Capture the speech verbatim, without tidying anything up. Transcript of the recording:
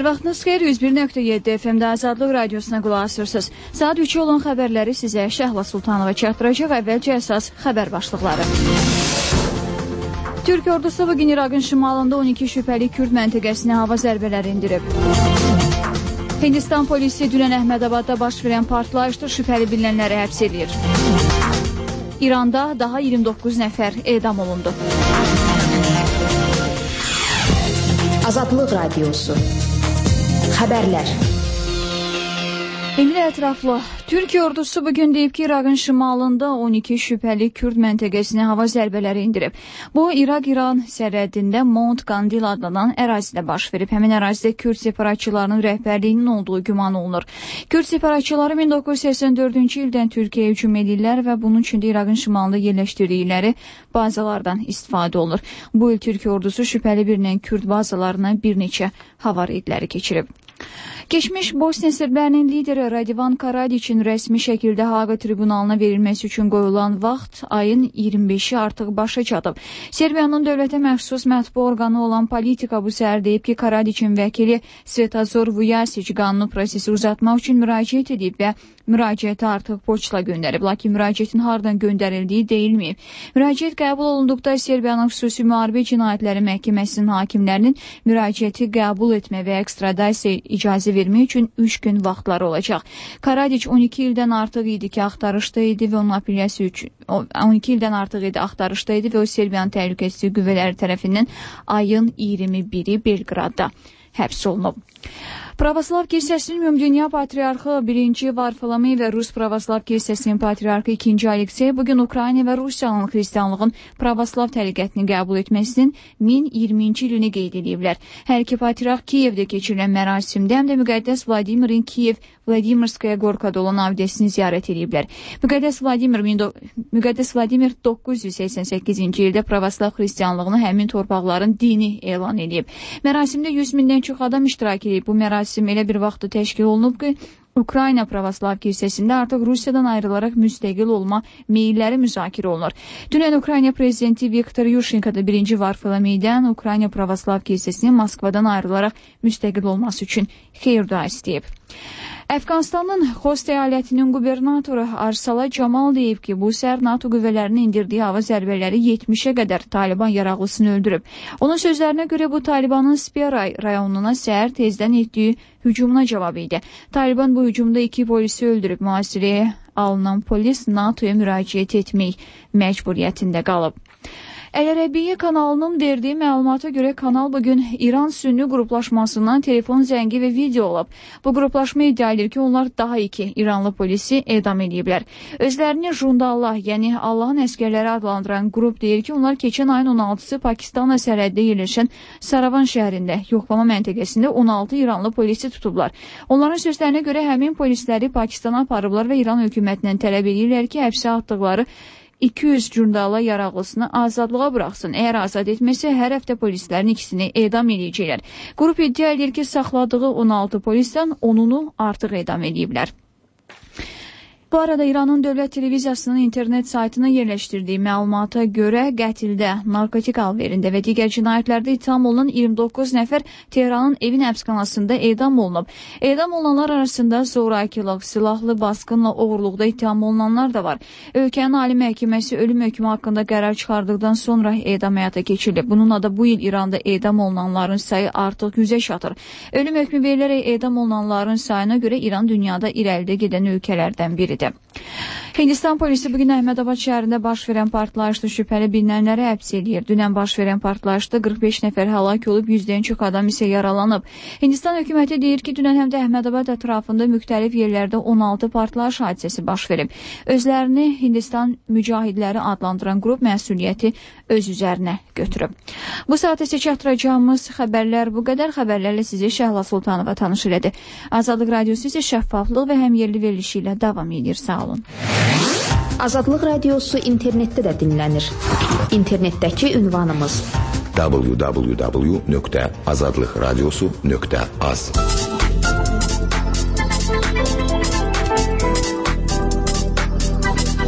Hər vaxtınız xeyir, yüz bir nöqtə yeddi F M-də Azadlıq Radiosuna qulaq asırsınız. Saat üçü olan xəbərləri sizə Şəhla Sultanova çatdıracaq. Əvvəlcə əsas xəbər başlıqları. Türk ordusu bugün İraqın şimalında on iki şübhəli Kürd məntəqəsinə hava zərbələri indirib. Hindistan polisi dünən Əhmədabadda baş verən partlayışda şübhəli bilinənləri həbs edir. İranda daha iyirmi doqquz nəfər edam olundu. Azadlıq Radiosu. Xəbərlər. İndi ətraflı. Türkiyə ordusu bugün deyib ki, İraqın şimalında on iki şübhəli Kürd məntəqəsinə hava zərbələri indirib. Bu, İraq-İran sərhədində Mount Qandil adlanan ərazidə baş verib. Həmin ərazidə Kürd separatçılarının rəhbərliyinin olduğu güman olunur. Kürd separatçıları min doqquz yüz səksən dördüncü ildən Türkiyəyə hücum edirlər və bunun üçün də İraqın şimalında yerləşdirdikləri bazalardan istifadə olunur. Bu il Türkiyə ordusu şübhəli bilinən Kürd bazalarına bir neçə hava reydləri keçirib. Geçmiş Bosniya Serblərinin lideri Radivan Karadiçin rəsmi şəkildə Haqa tribunalına verilməsi üçün qoyulan vaxt ayın iyirmi beşi artıq başa çatıb. Serbiyanın dövlətə məxsus mətbu orqanı olan Politika bu səhər deyib ki, Karadiçin vəkili Svetozar Vujasic qanunu prosesi uzatmaq üçün müraciət edib və müraciəti artıq poçtla göndərib. Lakin müraciətin hardan göndərildiyi deyilməyib. Müraciət qəbul olunduqda Serbiyanın xüsusi müharibə cinayətləri məhkəməsinin hakimlərinin müraciəti qəbul etmə və ekstradasiya icazə vermək üçün üç gün vaxtları olacaq. Karadiç on iki ildən artıq idi ki, axtarışda idi və onun apellyasiya üçün on iki ildən artıq idi axtarışda idi və o Serbiyanın təhlükəsizlik qüvvələri tərəfindən ayın iyirmi biri Belqradda həbs olunub. Pravoslav kilsəsinin Ümumdünya Patriarxı birinci Varfolomey və Rus Pravoslav kilsəsinin Patriarxı ikinci Aleksey bugün Ukrayna və Rusiyanın xristianlığın Pravoslav təriqətini qəbul etməsinin min iyirminci ilini qeyd ediblər. Hər iki Patriarx Kiyevdə keçirilən mərasimdə həm də müqəddəs Vladimirin Kiyev Vladimirskaya Gorkada olan abidəsini ziyarət ediblər. Müqəddəs Vladimir, Müqəddəs Vladimir doqquz yüz səksən səkkizinci ildə Pravoslav xristianlığını həmin torpaqların dini elan edib. Mərasimdə yüz mindən çox adam iştirak edib. Bu mərasim elə bir vaxtda təşkil olunub ki, Ukrayna Pravoslav kilsəsində artıq Rusiyadan ayrılaraq müstəqil olma meyilləri müzakirə olunur. Dünən Ukrayna prezidenti Viktor Yushchenko da birinci Varfolomeydən Ukrayna Pravoslav kilsəsinin Moskvadan ayrılaraq müstəqil olması üçün xeyir-dua istəyib. Əfqanistanın Xost əyalətinin qubernatoru Arsala Camal deyib ki, bu səhər NATO qüvvələrinin indirdiyi hava zərbələri yetmişə qədər Taliban yaraqlısını öldürüb. Onun sözlərinə görə bu Talibanın Speray rayonuna səhər tezdən etdiyi hücumuna cavab idi. Taliban bu hücumda iki polisi öldürüb. Mühasirəyə alınan polis NATOya müraciət etmək məcburiyyətində qalıb. Əl-Ərəbiyyə kanalının verdiyi məlumata görə kanal bugün İran sünni qruplaşmasından telefon zəngi və video olub. Bu qruplaşma iddia edir ki, onlar daha iki İranlı polisi edam ediblər. Özlərini Jundallah, yəni Allahın əskərləri adlandıran qrup deyir ki, onlar keçən ayın on altısı Pakistanla sərhəddə yerləşən Saravan şəhərində yoxlama məntəqəsində on altı İranlı polisi tutublar. Onların sözlərinə görə həmin polisləri Pakistana aparıblar və İran hökumətindən tələb edirlər ki, həbsə atdıqları iki yüz Jundallah yaraqlısını azadlığa buraxsın. Əgər azad etməsə, hər həftə polislərin ikisini edam edəcəklər. Qrup iddia edir ki, saxladığı on altı polisdən onunu artıq edam ediblər. Bu arada İranın dövlət televiziyasının internet saytına yerləşdirdiyi məlumata görə qətildə, narkotik alverində və digər cinayətlərdə ittiham olunan iyirmi doqquz nəfər Tehranın evin həbsxanasında edam olunub. Edam olunanlar arasında zorakılıq, silahlı basqınla oğurluqda ittiham olunanlar da var. Ölkənin Ali Məhkəməsi ölüm hökmü haqqında qərar çıxardıqdan sonra edam həyata keçirilib. Bununla da bu il İranda edam olunanların sayı artıq yüzə çatır. Ölüm hökmü verilərək edam olunanların sayına görə İran dünyada irəlidə gedən ölkələrdən biridir. Hindistan polisi bugün Əhmədabad şəhərində baş verən partlayışda şübhəli bilinənləri həbs edir. Dünən baş verən partlayışda qırx beş nəfər həlak olub, yüzdən çox adam isə yaralanıb. Hindistan hökuməti deyir ki, dünən həm də Əhmədabad ətrafında müxtəlif yerlərdə on altı partlayış hadisəsi baş verib. Özlərini Hindistan mücahidləri adlandıran qrup məsuliyyəti öz üzərinə götürüb. Bu saat isə çatdıracağımız xəbərlər bu qədər. Xəbərlərlə sizi Şəhla Sultanova tanış elədi. Azadlıq Radiosu isə şəffaflıq və həmyerli verilişi ilə davam edir. Sağ olun. Azadlıq Radiosu internetdə də dinlənir. İnternetdəki ünvanımız w w w nöqtə azadlıq radiosu nöqtə az.